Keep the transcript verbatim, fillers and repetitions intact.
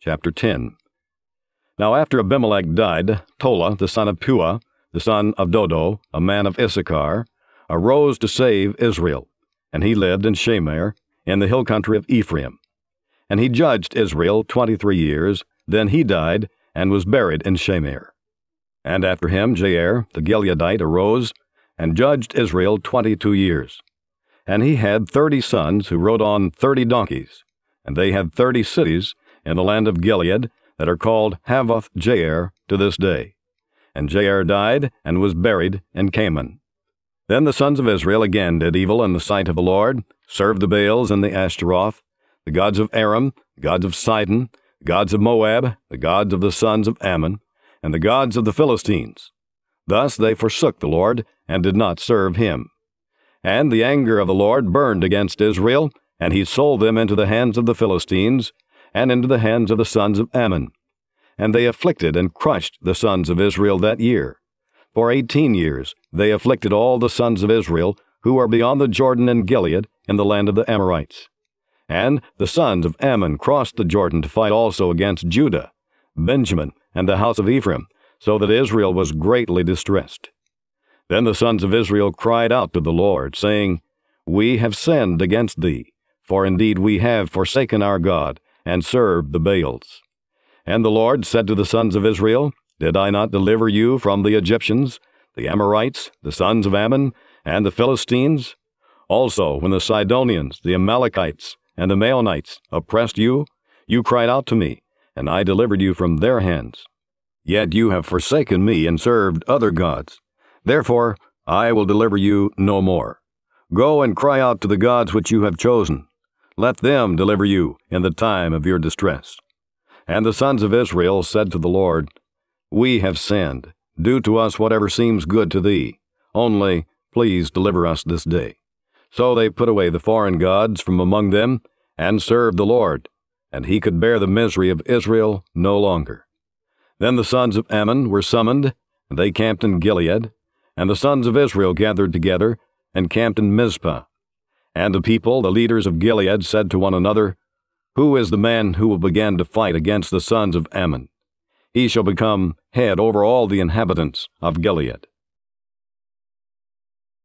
chapter ten. Now after Abimelech died, Tola, the son of Puah, the son of Dodo, a man of Issachar, arose to save Israel, and he lived in Shamir, in the hill country of Ephraim. And he judged Israel twenty-three years. Then he died, and was buried in Shamir. And after him Jair, the Gileadite, arose, and judged Israel twenty-two years. And he had thirty sons who rode on thirty donkeys, and they had thirty cities in the land of Gilead that are called Havoth Jair to this day. And Jair died, and was buried in Canaan. Then the sons of Israel again did evil in the sight of the Lord, served the Baals and the Ashtaroth, the gods of Aram, the gods of Sidon, the gods of Moab, the gods of the sons of Ammon, and the gods of the Philistines. Thus they forsook the Lord, and did not serve him. And the anger of the Lord burned against Israel, and he sold them into the hands of the Philistines, and into the hands of the sons of Ammon. And they afflicted and crushed the sons of Israel that year. For eighteen years they afflicted all the sons of Israel who are beyond the Jordan and Gilead in the land of the Amorites. And the sons of Ammon crossed the Jordan to fight also against Judah, Benjamin, and the house of Ephraim, so that Israel was greatly distressed. Then the sons of Israel cried out to the Lord, saying, We have sinned against thee, for indeed we have forsaken our God, and served the Baals. And the Lord said to the sons of Israel, Did I not deliver you from the Egyptians, the Amorites, the sons of Ammon, and the Philistines? Also, when the Sidonians, the Amalekites, and the Maonites oppressed you, you cried out to me, and I delivered you from their hands. Yet you have forsaken me and served other gods. Therefore I will deliver you no more. Go and cry out to the gods which you have chosen. Let them deliver you in the time of your distress. And the sons of Israel said to the Lord, We have sinned. Do to us whatever seems good to thee. Only please deliver us this day. So they put away the foreign gods from among them, and served the Lord, and he could bear the misery of Israel no longer. Then the sons of Ammon were summoned, and they camped in Gilead, and the sons of Israel gathered together, and camped in Mizpah. And the people, the leaders of Gilead, said to one another, Who is the man who will begin to fight against the sons of Ammon? He shall become head over all the inhabitants of Gilead.